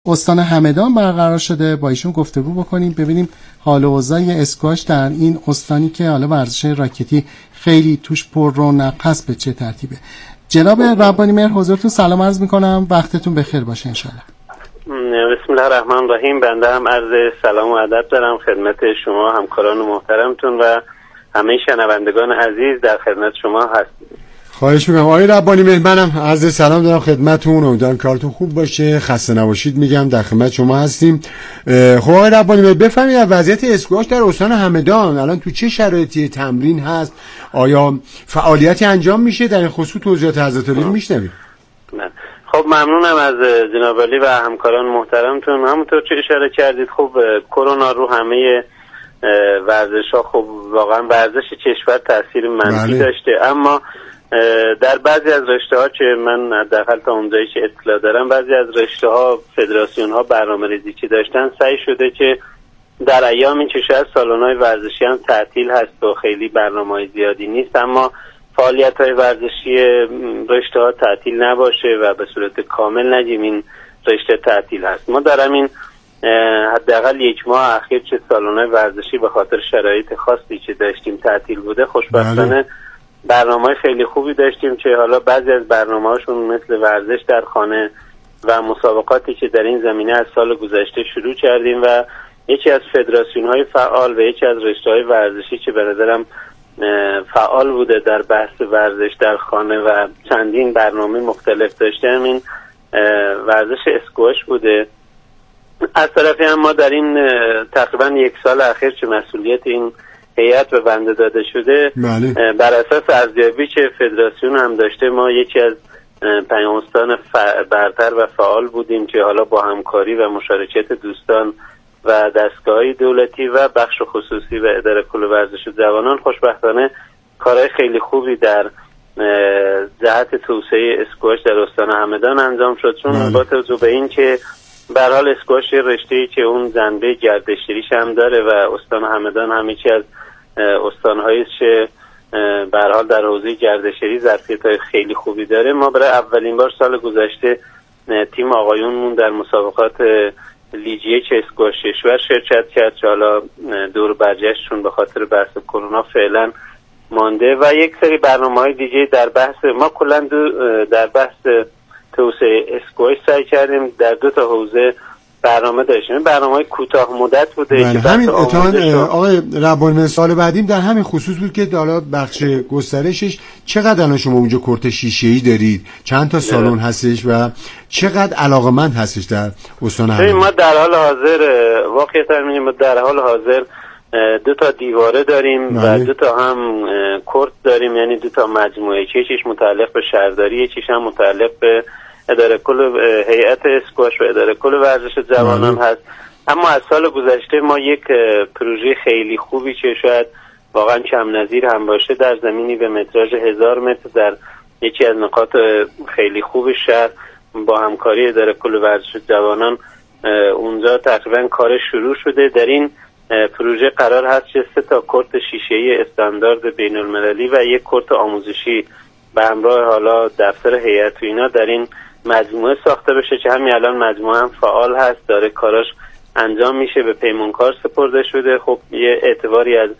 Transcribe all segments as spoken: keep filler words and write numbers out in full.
استان همدان برقرار شده. با ایشون گفتگو بکنیم ببینیم حال و اوضاع اسکواش در این استانی که حالا ورزش راکتی خیلی توش پر رونق هست به چه ترتیبه. جناب ربانی مهر حضورتون سلام عرض میکنم، وقتتون بخیر باشه انشالله. بسم الله الرحمن الرحیم. بنده هم عرض سلام و ادب دارم خدمت شما همکاران محترمتون و همه شنوندگان عزیز در خدمت شما هستیم. خواهش میکنم. آقای ربانی مهر، منم عرض سلام دارم خدمتتون، امیدوارم کارتون خوب باشه، خسته نباشید میگم، در خدمت شما هستیم. خب آقای ربانی مهر بفرمایید از وضعیت اسکواش در استان همدان الان تو چه شرایطی تمرین هست؟ آیا فعالیتی انجام میشه؟ در این خصوص توضیحات حضرت علی رو میشنویم. خب ممنونم از جناب علی و همکاران محترمتون. همونطور که اشاره کردید خب کرونا رو همه ورزش‌ها خب واقعا ورزش کشور تاثیر منفی داشته، اما در بعضی از رشته‌ها که من حداقل تا اونجایی که اطلاع دارم بعضی از رشته‌ها فدراسیون‌ها برنامه‌ریزی که داشتن سعی شده که در ایامی که شاید سالن‌های ورزشی هم تعطیل هست و خیلی برنامه‌های زیادی نیست، اما فعالیت‌های ورزشی رشته‌ها تعطیل نباشه و به صورت کامل نگیم این رشته تعطیل هست. ما در همین حداقل یک ماه اخیر که سالن‌های ورزشی به خاطر شرایط خاصی که داشتیم تعطیل بوده، خوشبختانه برنامه‌های خیلی خوبی داشتیم که حالا بعضی از برنامه‌هاشون مثل ورزش در خانه و مسابقاتی که در این زمینه از سال گذشته شروع کردیم و یکی از فدراسیون‌های فعال و یکی از رشته‌های ورزشی که به نظرم فعال بوده در بحث ورزش در خانه و چندین برنامه مختلف داشته همین ورزش اسکواش بوده. از طرفی هم ما در این تقریبا یک سال اخیر که مسئولیت این هیئت به بنده داده شده بله. بر اساس ارزیابی که فدراسیون هم داشته ما یکی از پیام استان برتر و فعال بودیم که حالا با همکاری و مشارکت دوستان و دستگاه‌های دولتی و بخش خصوصی و اداره کل ورزش جوانان خوشبختانه کارهای خیلی خوبی در جهت توسعه اسکواش در استان همدان انجام شد، چون با توجه به این که به هر حال اسکواش رشته‌ای که اون جنبه گردشگریش هم داره و استان همدان هم یکی از استان‌هایی که به هر حال در حوزه گردشگری ظرفیت‌های خیلی خوبی داره. ما برای اولین بار سال گذشته تیم آقایونمون در مسابقات لیگ که اسکواش کشور شرکت کرد که حالا دور برگشتشون به خاطر بحث کرونا فعلا مانده و یک سری برنامه‌های دیگه در بحث ما کلاً در بحث توسعه اسکواش سعی کردیم در دو تا حوزه برنامه داشتیم. برنامه‌های کوتاه مدت بوده بله. همین اتان آقای ربانی سال بعدیم در همین خصوص بود که حالا بخش گسترشش چقدر الان شما اونجا کورت شیشه‌ای دارید، چند تا سالن هستش و چقدر علاقمند هستش در استان همدان؟ ما در حال حاضر واقعیت میگیم در حال حاضر دو تا دیواره داریم بله. و دو تا هم کورت داریم، یعنی دو تا مجموعه، یکیش متعلق به شهرداری، یکیش هم متعلق به اداره کل هیئت اسکواش و اداره کل ورزش جوانان هست. اما از سال گذشته ما یک پروژه خیلی خوبی که شاید واقعا کم نظیر هم باشه در زمینی به متراژ هزار متر در یکی از نقاط خیلی خوب شهر با همکاری اداره کل ورزش جوانان اونجا تقریبا کار شروع شده. در این پروژه قرار هست که سه تا کورت شیشه‌ای استاندارد بین المللی و یک کورت آموزشی به همراه حالا دفتر هیئت و اینا در این مجموعه ساخته بشه که همین الان مجموعه هم فعال هست، داره کاراش انجام میشه، به پیمانکار سپرده شده. خب یه اعتباری از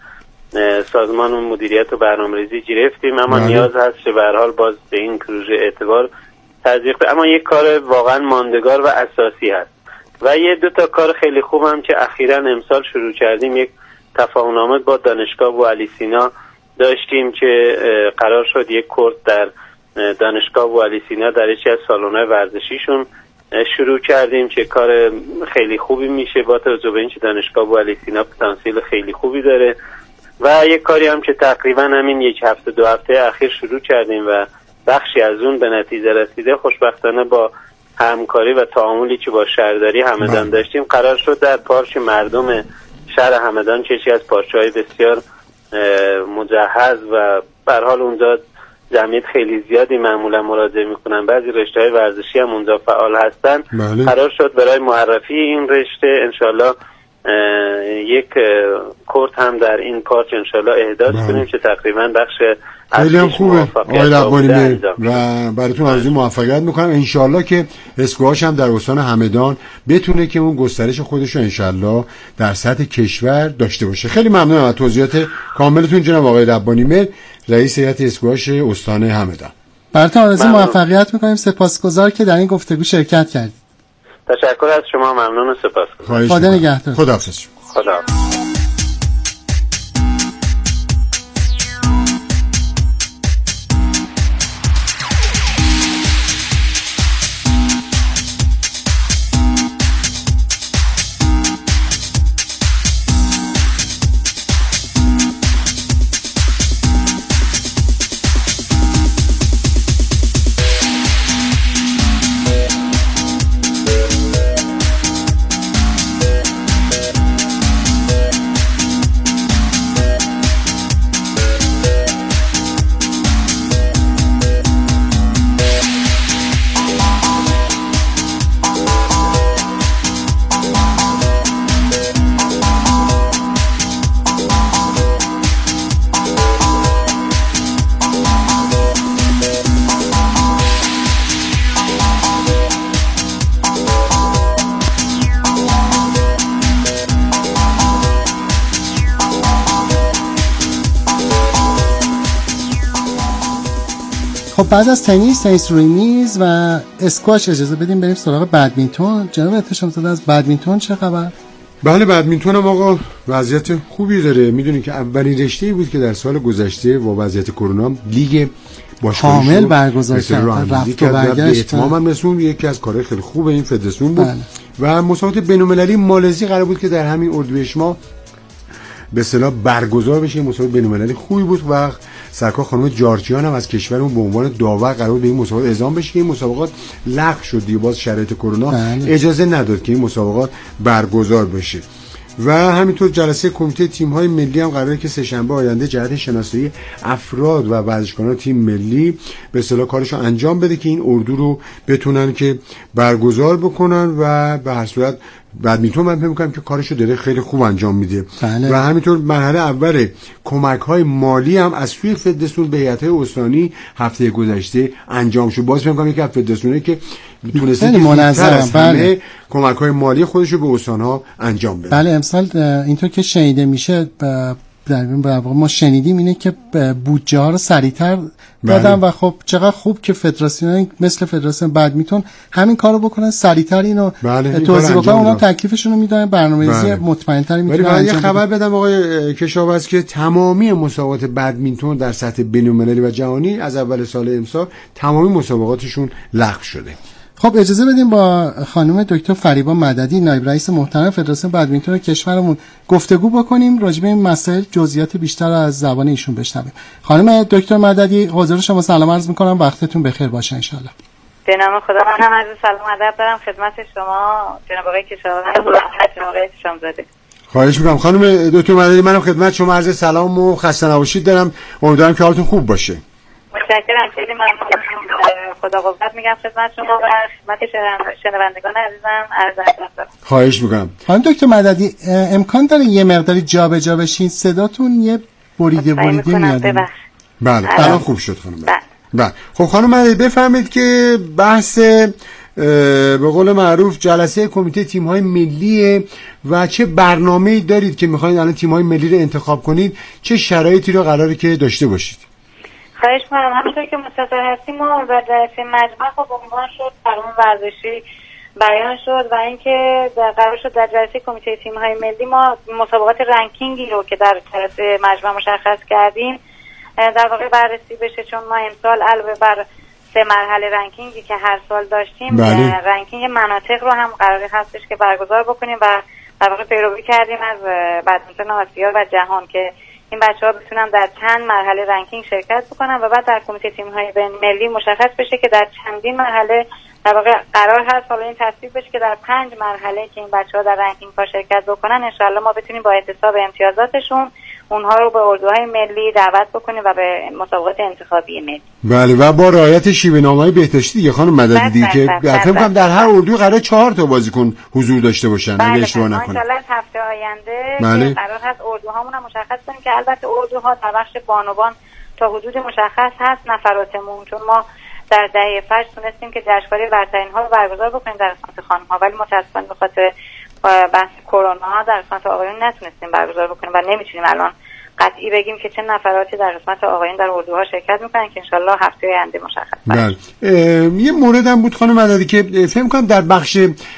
سازمان مدیریت و برنامه‌ریزی گرفتیم، اما مالی. نیاز هست که به هر حال باز به این پروژه اعتبار تزریق بشه، اما یک کار واقعا ماندگار و اساسی هست. و یه دو تا کار خیلی خوب هم که اخیراً امسال شروع کردیم، یک تفاهم‌نامه با دانشگاه بوعلی سینا داشتیم که قرار شد یک کورت در دانشگاه بوعلی سینا در یکی از سالن‌های ورزشیشون شروع کردیم که کار خیلی خوبی میشه با توجه به اینکه دانشگاه بوعلی سینا پتانسیل خیلی خوبی داره. و یک کاری هم که تقریبا همین یک هفته دو هفته اخیر شروع کردیم و بخشی از اون به نتیجه رسیده، خوشبختانه با همکاری و تعاملی که با شهرداری همدان داشتیم قرار شد در پارک مردم شهر همدان که یکی از پارک‌های بسیار مجهز و به هر حال اونجا جمعیت خیلی زیادی معمولا مراجعه میکنن، بعضی رشته‌های ورزشی هم اونجا فعال هستن، قرار شد برای معرفی این رشته انشالله یک کورت هم در این پارک انشالله احداث کنیم که تقریبا بخش خیلی هم خوبه آقای ربانی و براتون آرزوی موفقیت میکنم انشالله که اسکواش هم در استان همدان بتونه که اون گسترش خودش رو انشالله در سطح کشور داشته باشه. خیلی ممنونم از توضیحات کاملتون جناب آقای ربانی مهر، رئیس هیئت اسکواش استان همدان. براتون آرزوی موفقیت میکنیم. سپاسگزار که در این گفتگو شرکت کردید. تشکر از شما، ممنون و سپاسگزارم. خدا نگهدار. خداحافظ. خداحافظ. بعد از تنیس، تنیس روی میز و اسکواش اجازه بدیم بریم سراغ بدمینتون. جناب احتشام زاده از بدمینتون چه خبر؟ بله بدمینتون هم آقا وضعیت خوبی داره. میدونی که اولین رشته‌ای بود که در سال گذشته با وضعیت کرونا لیگ باشگاهی کامل برگزار کرد، رفت و برگشت، اتمام هم رسون. یکی از کارهای خیلی خوب این فدراسیون بود. بله. و مسابقات بین‌المللی مالزی قرار بود که در همین اردیبهشت ماه به اصطلاح برگزار بشه. مسابقه بین‌المللی خوبی بود و سرکار خانم جارچیان هم از کشورمون به عنوان داور قرار به این مسابقات اعزام بشه که این مسابقات لغو شد دیگه، باز شرایط کرونا اجازه نداد که این مسابقات برگزار بشه. و همینطور جلسه کمیته تیم‌های ملی هم قراره که سه شنبه آینده جهت شناسایی افراد و ورزشکاران تیم ملی به اصطلاح کارشو انجام بده که این اردو رو بتونن که برگزار بکنن و به هر صورت بدمینتون من فکر می‌کنم که کارشو داره خیلی خوب انجام میده. بله. و همینطور مرحله اول کمک‌های مالی هم از سوی فدراسیون به هیئت‌های استانی هفته گذشته انجام شد. باز فکر می‌کنم یک از فدراسیونایی که تونسته منظم بله کمک‌های مالی خودشو به استان‌ها انجام بده. بله امسال اینطور که شنیده میشه در واقع ما شنیدیم اینه که بودجه ها رو سریعتر دادن. بله. و خب چقدر خوب که فدراسیون مثل فدراسیون بدمینتون همین کارو بکنن، سریعتر اینو بله. توضیح بکنن، اونا تکلیفشون رو میدن، برنامه‌ریزی بله. مطمئن‌تری میتونن انجام بدن. ولی خبر بدم آقای کشاورز که تمامی مسابقات بدمینتون در سطح بین‌المللی و جهانی از اول سال امسال تمامی مسابقاتشون لغو شده. خب اجازه بدیم با خانم دکتر فریبا مددی نایب رئیس محترم فدراسیون بدمینتون کشورمون گفتگو بکنیم، راجع به این مسائل جزئیات بیشتر از زبان ایشون بشنویم. خانم دکتر مددی حضور شما سلام عرض می‌کنم، وقتتون بخیر باشه ان شاءالله. به نام خدا من هم عرض سلام ادب دارم خدمت شما جناب آقای کشاورز و جناب آقای احتشام زاده. خواهش می‌کنم خانم دکتر مددی، منم خدمت شما عرض سلام و خسته نباشید دارم. امیدوارم که حالتون خوب باشه. متشکرم، خیلی ممنون. خدا قوت میگم خدمت شما و خدمت شنوندگان عزیزم عرض ادب دارم. خواهش میکنم. خانم دکتر مددی امکان داره یه مقداری جابجا بشین؟ صداتون یه بریده بریده میاد. بله الان خوب شد خانم. بله خب خانم مددی بفرمایید که بحث به قول معروف جلسه کمیته تیم‌های ملی و چه برنامه‌ای دارید که می‌خواید الان تیم‌های ملی رو انتخاب کنید، چه شرایطی رو قراره که داشته باشید؟ خواهش می‌کنم. همونطور که متصل هستیم ما در جلسه مجمع خب عنوان شد برنامه ورزشی بیان شد و اینکه قرار شد در جلسه کمیته تیم‌های ملی ما مسابقات رنکینگی رو که در جلسه مجمع مشخص کردیم در واقع بررسی بشه، چون ما امسال علاوه بر سه مرحله رنکینگی که هر سال داشتیم بله. رنکینگ مناطق رو هم قراری هستش که برگزار بکنیم و در واقع پیروی کردیم از بدمینتون آسیا و جهان که این بچه‌ها بتونن در چند مرحله رنکینگ شرکت بکنن و بعد در کمیته تیم‌های بین‌المللی مشخص بشه که در چندین مرحله در واقع قرار هست حالا این تصویب بشه که در پنج مرحله که این بچه‌ها در رنکینگ ها شرکت بکنن ان شاءالله ما بتونیم با احتساب امتیازاتشون اونها رو به اردوهای ملی دعوت بکنیم و به مسابقات انتخابی ملی. بله و با رعایت شیوه نامه‌های بهداشتی دیگه خانم مددی دیگه که فکر کنم در هر اردو قرار چهار تا بازیکن حضور داشته باشن بله اگه اشتباه بله. نکنم. ان شاءالله هفته آینده بله. قرار هست اردوهامون هم مشخص کنیم که البته اردوها در بخش بانوان تا حدود مشخص هست نفراتمون، چون ما در دهه فجر تونستیم که جشنواره برترین ها رو برگزار بکنیم در قسمت خانم ها، ولی متاسفانه به خاطر بحث کرونا در قسمت آقایون نتونستیم برگزار بکنیم و نمیتونیم الان قطعی بگیم که چه نفراتی در قسمت آقایون در اردوها شرکت میکنن که انشالله هفته آینده مشخص بشه. یه مورد هم بود خانم مددی که فهم کنم در بخش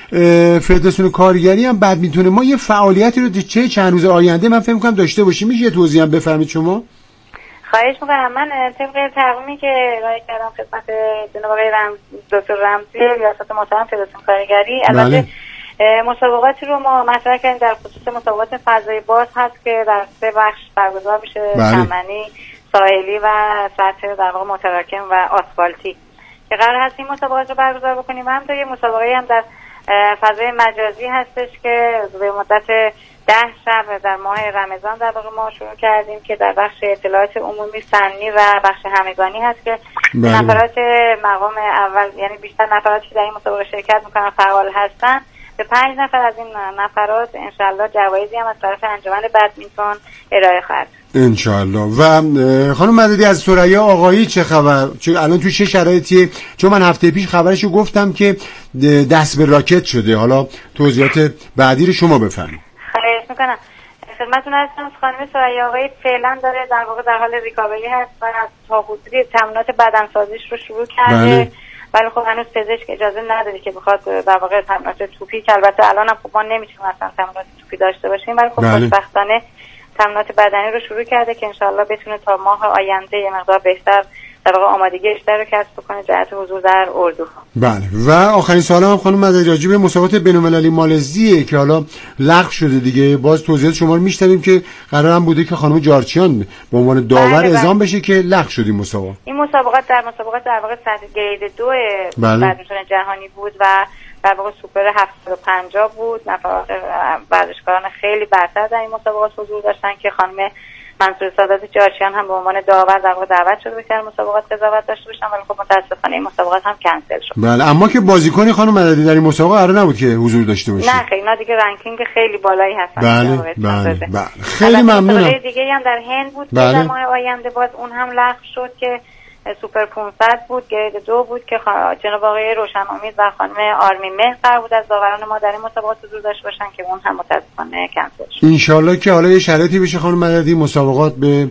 فدراسیون کارگری هم بدمینتون ما یه فعالیتی رو چه چند روز آینده من فهم کنم داشته باشیم، میشه توضیح هم بفرمایید شما؟ خواهش میکنم. من طبق تقویمی که ارائه کردم خدمت جناب آقای رمز دکتر رمزی ریاست محترم فدراسیون کارگری، البته مسابقاتی رو ما مطرح کردیم در خصوص مسابقات فضای باز هست که در سه بخش برگزار میشه، چمنی، ساحلی و سطح در واقع متراکم و آسفالتی که قرار هست این مسابقات رو برگزار بکنیم. هم تا یه مسابقه هم در فضای مجازی هستش که به مدت ده شب در ماه رمضان در واقع ما شروع کردیم که در بخش اطلاعات عمومی فنی و بخش همگانی هست که بله. نفرات مقام اول یعنی بیشتر نفراتی که در این مسابقه شرکت میکنن فعال هستن، به پنج نفر از این نفرات انشالله جوایزی هم از طرف انجمن بدمینتون ارائه خواهد انشالله. و خانم مددی از ثریا آقایی چه خبر؟ چه الان تو چه شرایطیه؟ چون من هفته پیش خبرشو گفتم که دست به راکت شده، حالا توضیحات بعدی رو شما بفرمایید. خواهش میکنم. خدمتتون هستم. خانم ثریا آقایی فعلا داره در واقع در حال ریکاوری هست و تا حدودی تمرینات بدنسازیش رو شروع کرده. بله. ولی خب هنوز پزشک اجازه نداده که بخواد در واقع تمرینات توپی که البته الان هم خب ما نمیتونیم اصلا تمرینات توپی داشته باشیم، ولی خب خوشبختانه تمرینات بدنی رو شروع کرده که انشالله بتونه تا ماه آینده یه مقدار بهتر در واقع آمادگی بیشتر رو کسب بکنه جهت حضور در اردو. بله. و آخرین سوال هم خانم مددی راجع به مسابقات بین‌المللی مالزیه که حالا لغو شده دیگه، باز توضیحات شما رو میشنویم که قرار هم بوده که خانم جارچیان به عنوان داور اعزام بشه که لغو شد این مسابقات. این مسابقات در مسابقات در واقع سطح گرید دو بدمینتون جهانی بود و در واقع سوپر هفتصد و پنجاه بود. نفرات ورزشکاران خیلی برتر در این مسابقات حضور داشتن که خانم منصور سادات جارچیان هم به عنوان داور در واقع دعوت شده بود که مسابقات قضاوت داشته باشن، ولی خب متاسفانه این مسابقات هم کنسل شد. بله. اما که بازیکنی خانم مددی در این مسابقه قرار نبود که حضور داشته باشه. نه خیلی، اینا دیگه رنکینگ خیلی بالایی هستن. بله بله بله. خیلی ممنونم. مسابقه دیگه هم در هند بود که در ماه آینده باز اون هم لغو شد که سوپر پانصد بود، گرید دو بود که جناب آقای روشن امید و خانم آرمین مهر قرار بود از داوران ما در این مسابقات حضور داشته باشن که اون هم متاسفانه کنسل شد. ان شاءالله که حالا یه شرایطی بشه خانم مددی مسابقات به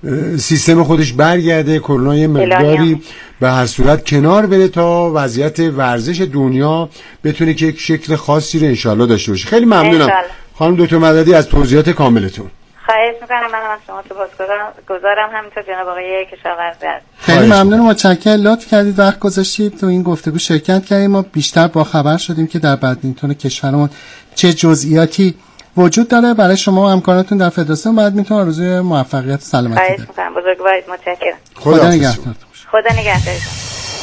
سیستم خودش برگرده، کرونا یه مقداری به هر صورت کنار بره تا وضعیت ورزش دنیا بتونه که یک شکل خاصی رو ان شاءالله داشته باشه. خیلی ممنونم خانم دکتر مددی از توضیحات کاملتون. خواهش میکنم. منم از شما سپاسگزارم، همینطور جناب آقای کشاورزی هست. خیلی ممنونم، متشکرم، لطف کردید وقت گذاشتید تو این گفتگو شرکت کردیم. ما بیشتر با خبر شدیم که در بدمینتون کشورمون چه جزئیاتی وجود داره. برای شما و همکارانتون در فدراسیون بدمینتون آرزوی موفقیت و سلامتی دارم. خواهش میکنم. بزرگوارید. متشکرم. خدا نگهدار. خدا نگهدارتون.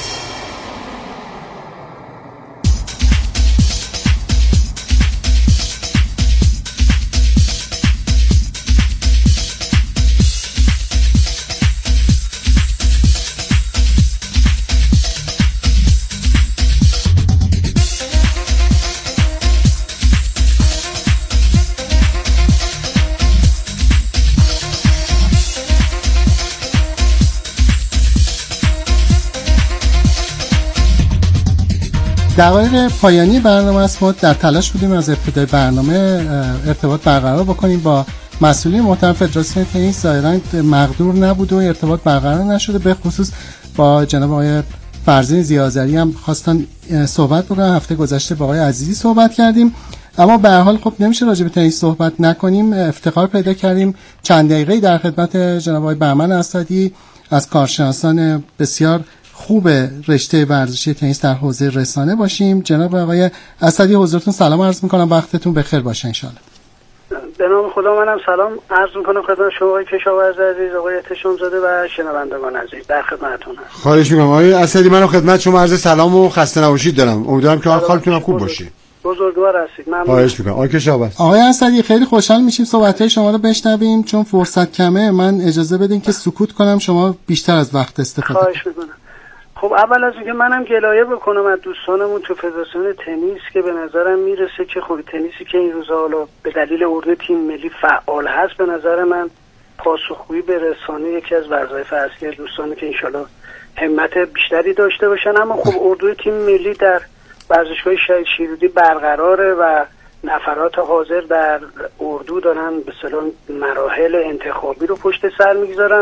دقایق پایانی برنامه است. ما در تلاش بودیم از ابتدای برنامه ارتباط برقرار بکنیم با مسئولین محترم فدراسیون تنیس، ظاهراً مقدور نبود و ارتباط برقرار نشده. به خصوص با جناب آقای فرزین ضیاء‌آذری هم خواستن صحبت بکنن. هفته گذشته با آقای عزیزی صحبت کردیم، اما به هر حال خب نمیشه راجع به تنیس صحبت نکنیم. افتخار پیدا کردیم چند دقیقه‌ای در خدمت جناب آقای بهمن اسدی از کارشناسان بسیار خوب رشته ورزشی تنیس در حوزه رسانه باشیم. جناب آقای اسدی حضورتون سلام عرض میکنم، وقتتون بخیر باشه ان شاء الله. به نام خدا منم سلام عرض میکنم خدمت شما آقای کشاورز عزیز، آقای تشم‌زاده و شنوندگان عزیز، در خدمتتونم. خواهش میکنم آقای اسدی، منم خدمت شما عرض سلام و خسته نباشید دارم. امیدوارم که حالتون خوب باشه. بزرگوار هستید. ممنون. خواهش می‌کنم. آقای کشاورز. آقای اسدی خیلی خوشحال میشیم صحبت‌های شما رو بشنویم، چون فرصت کمه. من اجازه بدین که سکوت کنم، شما بیشتر از وقت استفاده کنید. خواهش می‌کنم. خب اول از اینکه منم گلایه بکنم از دوستانمون تو فدراسیون تنیس که به نظرم میرسه که خب تنیسی که این روزا حالا به دلیل اردو تیم ملی فعال هست، به نظر من پاسخگویی به رسانه یکی از وظایف اصلی دوستانی که انشالله همت بیشتری داشته باشن. اما خب اردوی تیم ملی در ورزشگاه شهید شیرودی برقراره و نفرات حاضر در اردو دارن به اصطلاح مراحل انتخابی رو پشت سر میگذارن.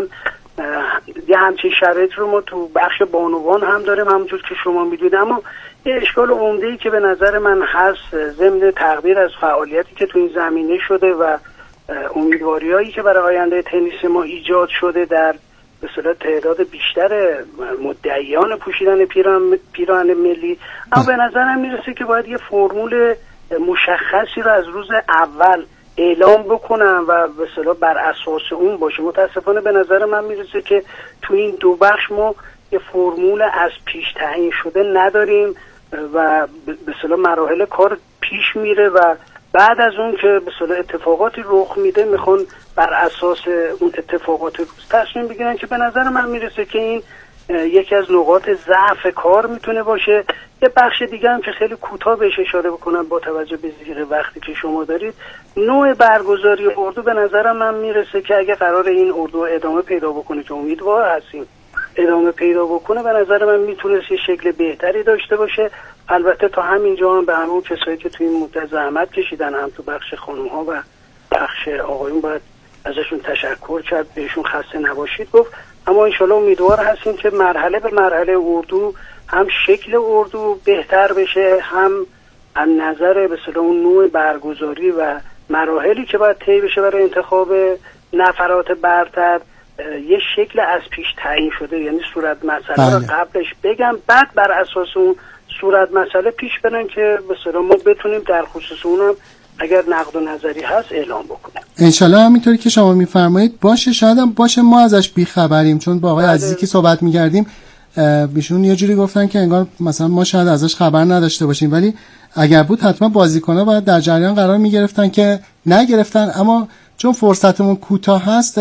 یه همچین شرایط رو ما تو بخش بانوان هم داریم همونطور که شما میدونید. اما یه اشکال عمده‌ای که به نظر من هست ضمن تقدیر از فعالیتی که تو این زمینه شده و امیدواریایی که برای آینده تنیس ما ایجاد شده در به اصطلاح تعداد بیشتر مدعیان پوشیدن پیران پیراهن ملی، اما به نظرم میرسه که باید یه فرمول مشخصی رو از روز اول اعلام بکنم و به اصطلاح بر اساس اون باشه. متاسفانه به نظر من میرسه که تو این دو بخش ما یه فرمول از پیش تعیین شده نداریم و به اصطلاح مراحل کار پیش میره و بعد از اون که به اصطلاح اتفاقاتی رخ میده میخوان بر اساس اون اتفاقات روز تصمیم بگیرن که به نظر من میرسه که این یکی از نقاط ضعف کار میتونه باشه. یه بخش دیگه هم که خیلی کوتاه بهش اشاره بکنم با توجه به زیر وقتی که شما دارید، نوع برگزاری اردو به نظرم من میرسه که اگه قرار این اردو ادامه پیدا بکنه که امیدوار هستیم ادامه پیدا بکنه، به نظر من میتونه یه شکل بهتری داشته باشه. البته تا همینجا هم به همون کسایی که توی این مدت زحمت کشیدن، هم تو بخش خانم ها و بخش آقایون، باید ازشون تشکر کرد، بهشون خسته نباشید گفت. اما انشالله امیدوار هستیم که مرحله به مرحله اردو هم شکل اردو بهتر بشه، هم از نظر به اصطلاح اون نوع برگزاری و مراحلی که باید طی بشه برای انتخاب نفرات برتر یه شکل از پیش تعیین شده، یعنی صورت مسئله رو قبلش بگم، بعد بر اساس اون صورت مسئله پیش برن که به اصطلاح ما بتونیم در خصوص اونم اگر نقد و نظری هست اعلام بکنیم. انشالله همینطوری که شما میفرمایید باشه. شاید هم باشه ما ازش بیخبریم، چون با آقای عزیزی که صحبت میکردیم بیشون یه جوری گفتن که انگار مثلا ما شاید ازش خبر نداشته باشیم، ولی اگر بود حتما بازیکن‌ها باید در جریان قرار میگرفتن که نگرفتن. اما چون فرصتمون کوتاه هست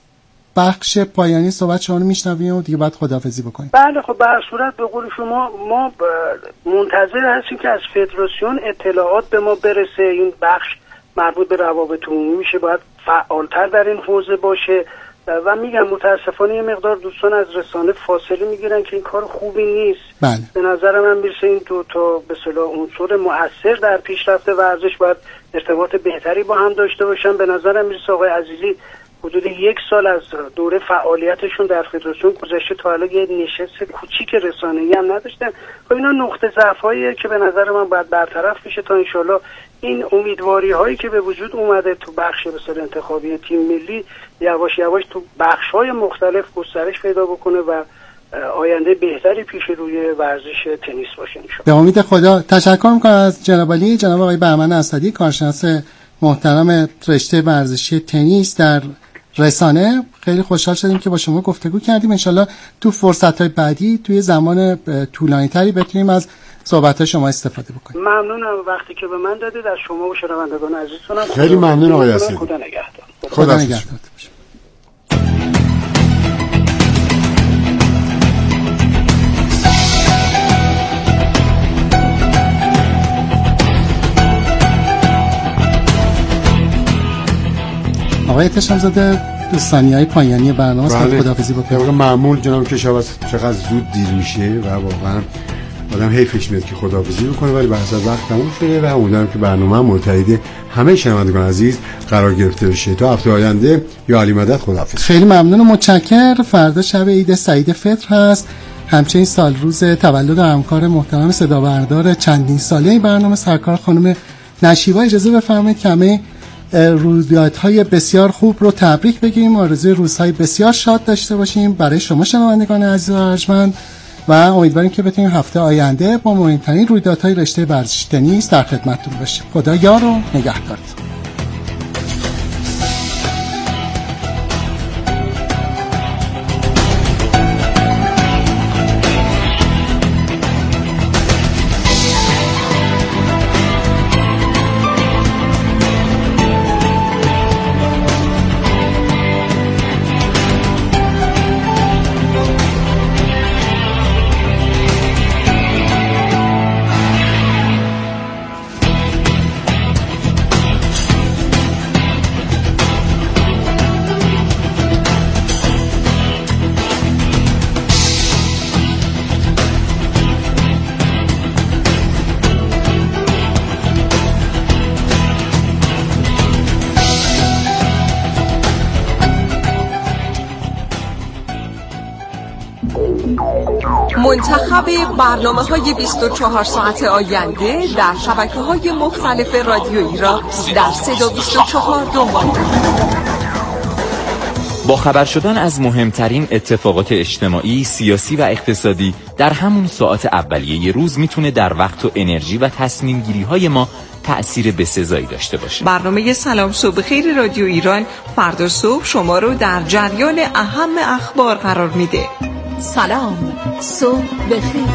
بخش پایانی صحبت شما رو میشنویم و دیگه بعد خداحافظی بکنیم. بله خب به هر صورت به قول شما ما منتظر هستیم که از فدراسیون اطلاعات به ما برسه. این بخش مربوط به روابط عمومی میشه، باید فعالتر در این حوزه باشه و میگم متاسفانه یه مقدار دوستان از رسانه فاصله میگیرن که این کار خوبی نیست. بله. به نظر من میرسه این دو تا به اصطلاح عنصر مؤثر در پیشرفت ورزش باید ارتباط بهتری با هم داشته باشن. به نظرم میرسه آقای عزیزی حدود یک سال از دوره فعالیتشون در فدراسیون گذشته تا حالا یه نشست کوچیک رسانه‌ای هم نداشتن. خب اینا نقطه ضعفاییه که به نظر من باید برطرف بشه تا انشالله این امیدواری هایی که به وجود اومده تو بخش بسیار انتخابی تیم ملی یواش یواش تو بخش های مختلف گسترش پیدا بکنه و آینده بهتری پیش روی ورزش تنیس باشه انشالله. به امید خدا. تشکر میکنم از جناب علی جناب آقای بهمن اسدی، کارشناس محترم رشته ورزشی تنیس در رسانه. خیلی خوشحال شدیم که با شما گفتگو کردیم. انشالله تو فرصت‌های بعدی توی زمان طولانی تری بتونیم از صحبت شما استفاده بکنیم. ممنونم وقتی که به من دادید. از شما و شنوندگان عزیزتونم خیلی ممنون آقای اسدی. خدا نگهدار. خدا نگهدار. آقای تشم‌زاده ثانیه‌های پایانی برنامه است. بله. خداحافظی بکنید. معمول جناب کشاورز چقدر زود دیر میشه و واقعا آدم حیفش میاد که خداحافظی بکنه، ولی به حسب وقت تموم شده و امیدوارم که برنامه مرتضی همه شنوندگان عزیز قرار گرفته بشه. تا هفته آینده یا علی مدد خداحافظ. خیلی ممنون و متشکر. فردا شب عید سعید فطر هست، همچنین سال روز تولد همکار محترم صدا بردار چندین ساله این برنامه سرکار خانم نشیبا. اجازه بفرمایید که همه رویدادهای بسیار خوب رو تبریک بگیم، آرزوی روزهای بسیار شاد داشته باشیم برای شما شنوندگان عزیز و ارجمند و امیدواریم که بتونیم هفته آینده با مهمترین رویدادهای رشته ورزش تنیس در خدمتتون باشیم. خدا یار و نگهدارتون. منتخب برنامه‌های بیست و چهار ساعت آینده در شبکه‌های مختلف رادیویی را در صدا بیست و چهار دنبال کنید. با خبر شدن از مهمترین اتفاقات اجتماعی، سیاسی و اقتصادی در همون ساعت اولیه روز میتونه در وقت و انرژی و تصمیم گیری های ما تأثیر بسزایی داشته باشه. برنامه سلام صبح خیر رادیو ایران فردا صبح شما رو در جریان اهم اخبار قرار میده. سلام صبح بخیر.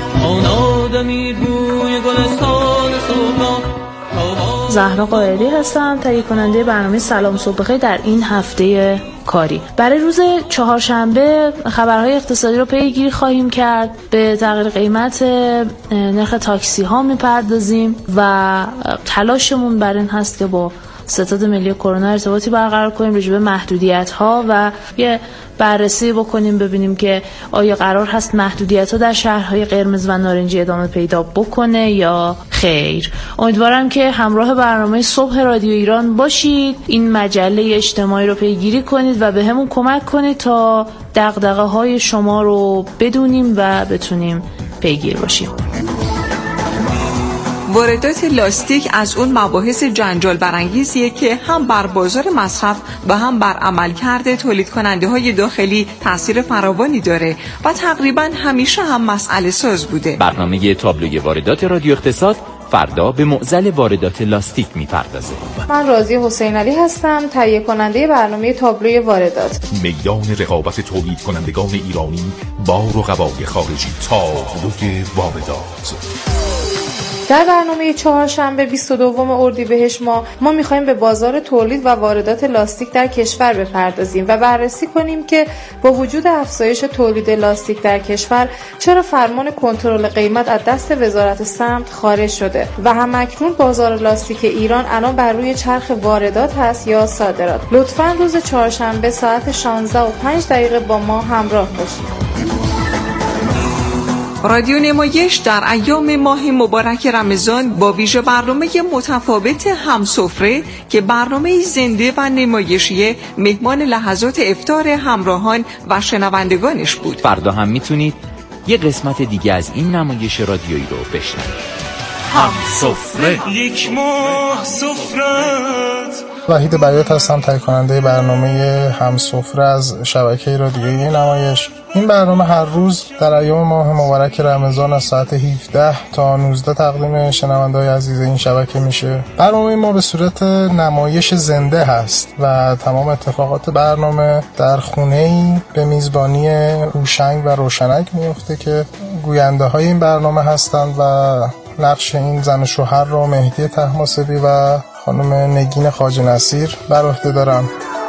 زهرا قائدی هستم، تهیه کننده برنامه سلام صبح بخیر در این هفته کاری. برای روز چهارشنبه خبرهای اقتصادی رو پیگیری خواهیم کرد، به تغییر قیمت نرخ تاکسی ها میپردازیم و تلاشمون بر این هست که با ستاد ملی کرونا ارتباطی برقرار کنیم راجع به محدودیت ها و یه بررسی بکنیم ببینیم که آیا قرار هست محدودیت ها در شهرهای قرمز و نارنجی ادامه پیدا بکنه یا خیر. امیدوارم که همراه برنامه صبح رادیو ایران باشید، این مجله اجتماعی رو پیگیری کنید و به همون کمک کنید تا دغدغه های شما رو بدونیم و بتونیم پیگیر باشیم. واردات لاستیک از اون مباحث جنجال برانگیزیه که هم بر بازار مصرف و هم بر عملکرد تولید کننده های داخلی تاثیر فراوانی داره و تقریبا همیشه هم مسئله ساز بوده. برنامه تابلوی واردات رادیو اقتصاد فردا به معضل واردات لاستیک میپردازه. من راضی حسین علی هستم، تهیه کننده برنامه تابلوی واردات. میدان رقابت تولید کنندگان ایرانی با رقبای خارجی، تابلوی واردات. در برنامه چهارشنبه بیست و دوم اردیبهشت ماه ما می‌خوایم به بازار تولید و واردات لاستیک در کشور بپردازیم و بررسی کنیم که با وجود افزایش تولید لاستیک در کشور چرا فرمان کنترل قیمت از دست وزارت سمت خارج شده و همکنون بازار لاستیک ایران الان بر روی چرخ واردات هست یا صادرات. لطفاً روز چهارشنبه ساعت شانزده و پنج دقیقه با ما همراه باشید. رادیو نمایش در ایام ماه مبارک رمضان با ویژه برنامه متفاوت همسفره که برنامه زنده و نمایشی مهمان لحظات افطار همراهان و شنوندگانش بود. فردا هم میتونید یه قسمت دیگه از این نمایش رادیویی رو بشنوید. همسفره. یک ماه سفرت. وحید بیات هستم، تهیه کننده برنامه همسفره از شبکه رادیویی نمایش. این برنامه هر روز در ایام ماه مبارک رمضان از ساعت هفده تا نوزده تقدیم شنونده‌های عزیز این شبکه میشه. برنامه ما به صورت نمایش زنده هست و تمام اتفاقات برنامه در خونه‌ای به میزبانی هوشنگ و روشنک میفته که گوینده های این برنامه هستند و نقش این زن و شوهر رو مهدی طهماسبی و خانم نگین خواجه نصیر بر عهده دارن.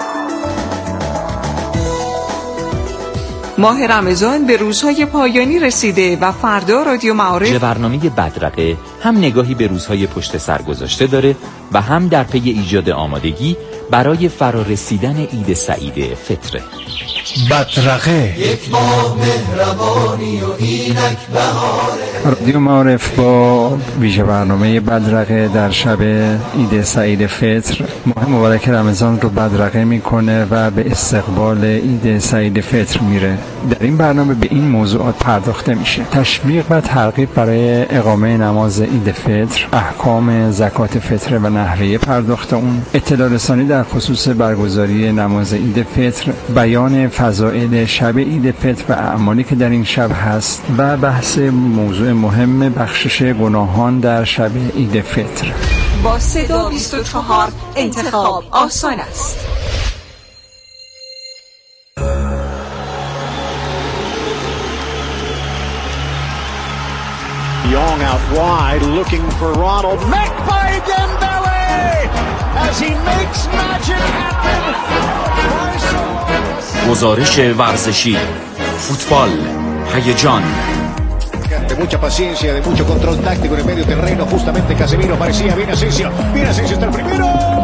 ماه رمضان به روزهای پایانی رسیده و فردا رادیو معارف برنامه بدرقه هم نگاهی به روزهای پشت سر گذاشته داره و هم در پی ایجاد آمادگی برای فرارسیدن عید سعید فطر. بدرقه. یک ماه مهربانی و اینک بهاره. رادیو معارف با ویژه برنامه بدرقه در شب عید سعید فطر ماه مبارک رمضان رو بدرقه میکنه و به استقبال عید سعید فطر میره. در این برنامه به این موضوعات پرداخته میشه: تشویق و ترغیب برای اقامه نماز عید فطر، احکام زکات فطر و نحوه پرداخت اون، اطلاع رسانی در خصوص برگزاری نماز عید فطر، بیان فضائل شب عید فطر و اعمالی که در این شب هست و بحث موضوع مهم بخشش گناهان در شب عید فطر. با صدا بیست و چهار انتخاب آسان است. Young out wide looking for Ronald. Met by Dembele as he makes magic happen. گزارش ورزشی، فوتبال، هیجان. De mucha paciencia, de mucho control táctico en el medio terreno, justamente Casemiro parecía bien Asensio. Bien Asensio está el primero.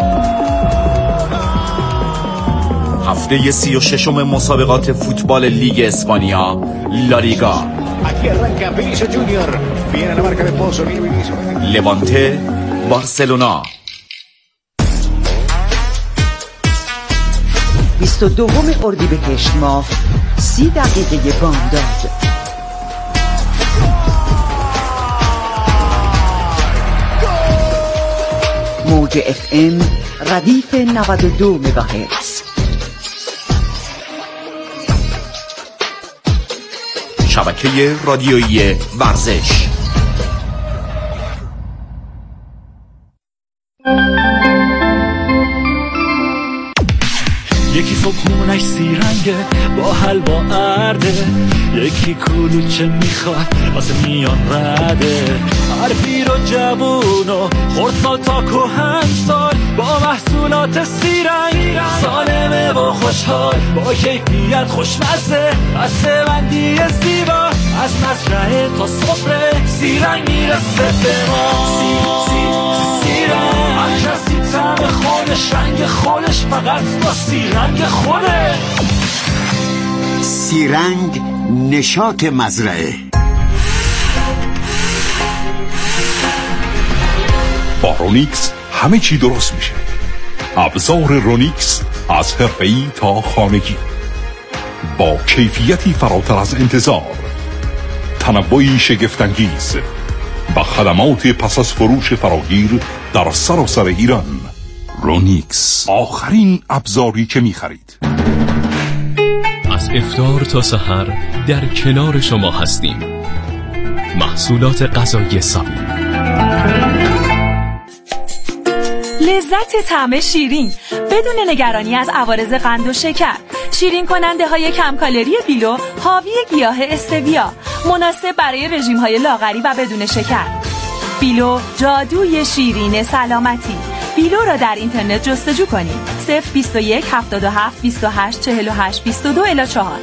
هفته سی و ششم مسابقات فوتبال لیگ اسپانیا، لالیگا. Aquí arranca Vinicius Junior. Viene la marca de Pozo, viene Vinicius. لوانته، بارسلونا. بیست و دوم اردیبهشت ماه، سی دقیقه بامداد. موج اف ام ردیف نود و دو مگاهرتز. شبکه رادیویی ورزش. یکی صبحونش سیرنگه با حلوا ارده، یکی کلوچه میخواد واسه میان رده. هر پیر و جوون و خردسال تا کهنسال با محصولات سیرنگ سالمه و خوشحال، با کیفیت خوشمزه بسته بندی زیبا. از مزرعه تا سفره سیرنگ میرسه به ما. سی سی سی سیرنگ هر کسی طعم خودش، رنگ خودش فقط با سیرنگ خوده. سیرنگ نشاط مزرعه. با رونیکس همه چی درست میشه. ابزار رونیکس از حرفه‌ای تا خانگی با کیفیتی فراتر از انتظار، تنوعی شگفت‌انگیز و خدمات پس از فروش فراگیر در سراسر ایران. رونیکس، آخرین ابزاری که می‌خرید. از افطار تا سحر در کنار شما هستیم. محصولات غذایی سابی. لذت طعم شیرین بدون نگرانی از عوارض قند و شکر. شیرین کننده های کم کالری بیلو حاوی گیاه استویا، مناسب برای رژیم های لاغری و بدون شکر. بیلو، جادوی شیرین سلامتی. بیلو را در اینترنت جستجو کنید. صفر بیست و یک هفتاد و هفت بیست و هشت چهل و هشت بیست و دو الی چهار.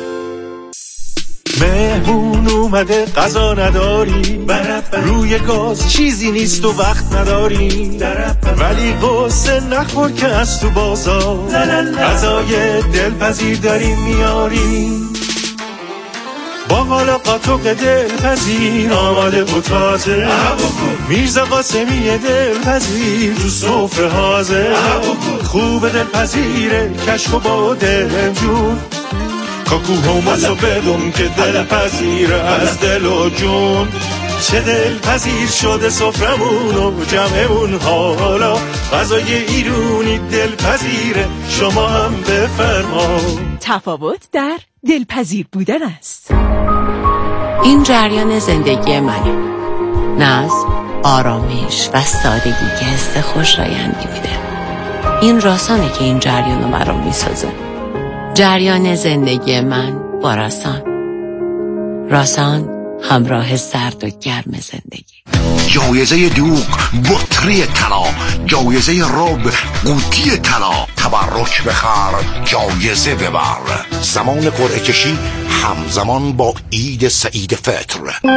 مهمون اومده غذا نداری، روی گاز چیزی نیست و وقت نداری، ولی قصه نخور که از تو بازار غذای دلپذیر داریم میاریم. با حالا قاطق دلپذیر آماده و تازه، میرزا قاسمی دلپذیر تو سفره حاضر. خوب دلپذیره کشک و با دلجون، کاکو همسو بدون که دلپذیره از دل و جون. چه دلپذیر شده سفرمون و جمعمون، حالا غذای ایرونی دلپذیره، شما هم بفرما. تفاوت در دلپذیر بودن است. این جریان زندگی منه. نظم، آرامش و سادگی که حس خوشایندی میده. این راسانه که این جریان رو مرام میسازه. جریان زندگی من با راسان. راسان، همراه سرد و گرم زندگی. جایزه دوغ بطری طلا، جایزه رب قوطی طلا. تبرک بخر، جایزه ببر. زمان قرعه کشی همزمان با عید سعید فطر.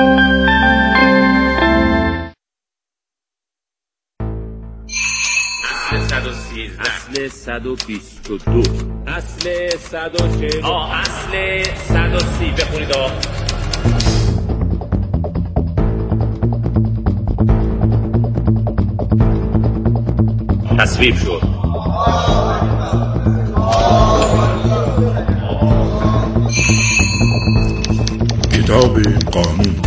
صد و سیزده، اصل صد و بیست و دو، اصل صد و چهل، آه اصل صد و سی. بخونید آه. تصویب شد. کتاب قانون.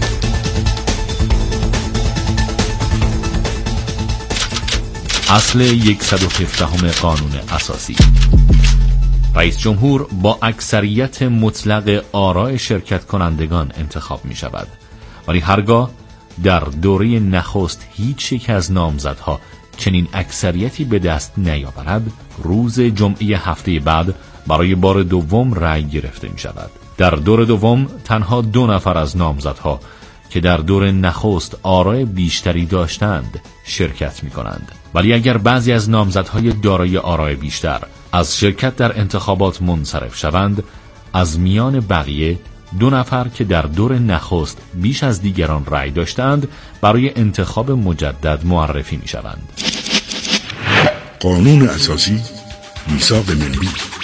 اصل صد و هفده قانون اساسی. رئیس جمهور با اکثریت مطلق آراء شرکت کنندگان انتخاب می شود، ولی هرگاه در دوره نخست هیچ یک از نامزدها چنین اکثریتی به دست نیاورد، روز جمعه هفته بعد برای بار دوم رأی گرفته می شود. در دور دوم تنها دو نفر از نامزدها که در دور نخست آراء بیشتری داشتند شرکت می کنند. ولی اگر بعضی از نامزدهای دارای آراء بیشتر از شرکت در انتخابات منصرف شوند، از میان بقیه دو نفر که در دور نخست بیش از دیگران رأی داشتند برای انتخاب مجدد معرفی می شوند. قانون اساسی، میثاق ملی.